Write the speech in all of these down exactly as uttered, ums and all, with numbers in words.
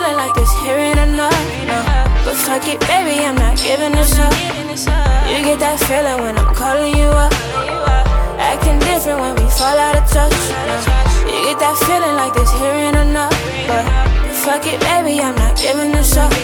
feeling like this here ain't enough, no. But fuck it, baby, I'm not giving this up. You get that feeling when I'm calling you up. Acting different when we fall out of touch, no. You get that feeling like this here ain't enough. But fuck it, baby, I'm not giving this up.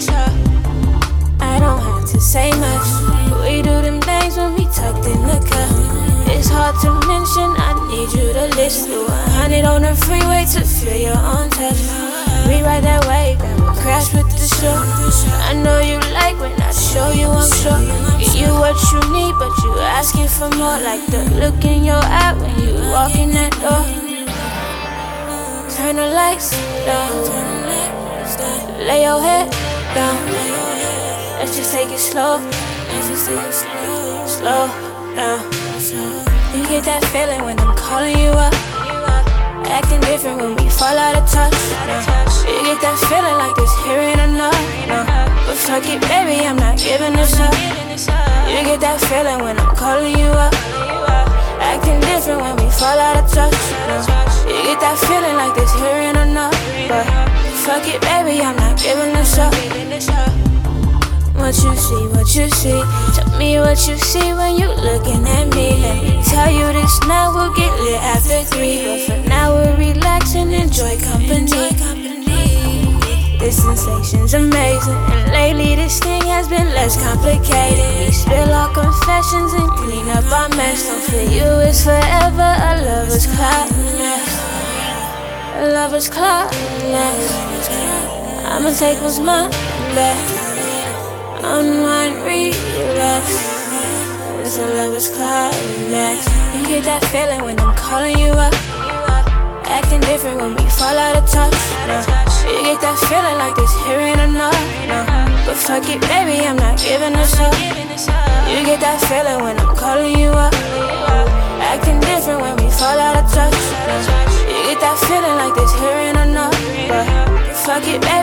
I don't have to say much. We do them things when we tucked in the cup. It's hard to mention, I need you to listen. Do a hundred on the freeway to feel your own touch. We ride that wave, then we crash with the show. I know you like when I show you I'm sure. Get you what you need, but you asking for more. Like the look in your eye when you walk in that door. Turn the lights down, lay your head down. Let's just take it slow, let's just take it slow, slow down. You get that feeling when I'm calling you up. Acting different when we fall out of touch, no. You get that feeling like this here ain't enough, no. But fuck it, baby, I'm not giving this up. You get that feeling when I'm calling you up. Acting different when we fall out of touch, no. You get that feeling like this here ain't enough. But fuck it, baby, I'm not giving this up. What you see, what you see. Tell me what you see when you looking at me. Let me tell you this now, we'll get lit after three. But for now we'll relax and enjoy company. This sensation's amazing, and lately this thing has been less complicated. We spill our confessions and clean up our mess. Don't for you it's forever, a lover's climax. A lover's climax. I'ma take what's mine back. Unwind, relax. It's a lover's climax. You get that feeling when I'm calling you up. Acting different when we fall out of touch, no. You get that feeling like this here ain't enough, no. But fuck it, baby, I'm not giving this up. You get that feeling when I'm calling you up. Acting different when we fall out of touch, no. You get that feeling like this here ain't enough. But fuck it, baby.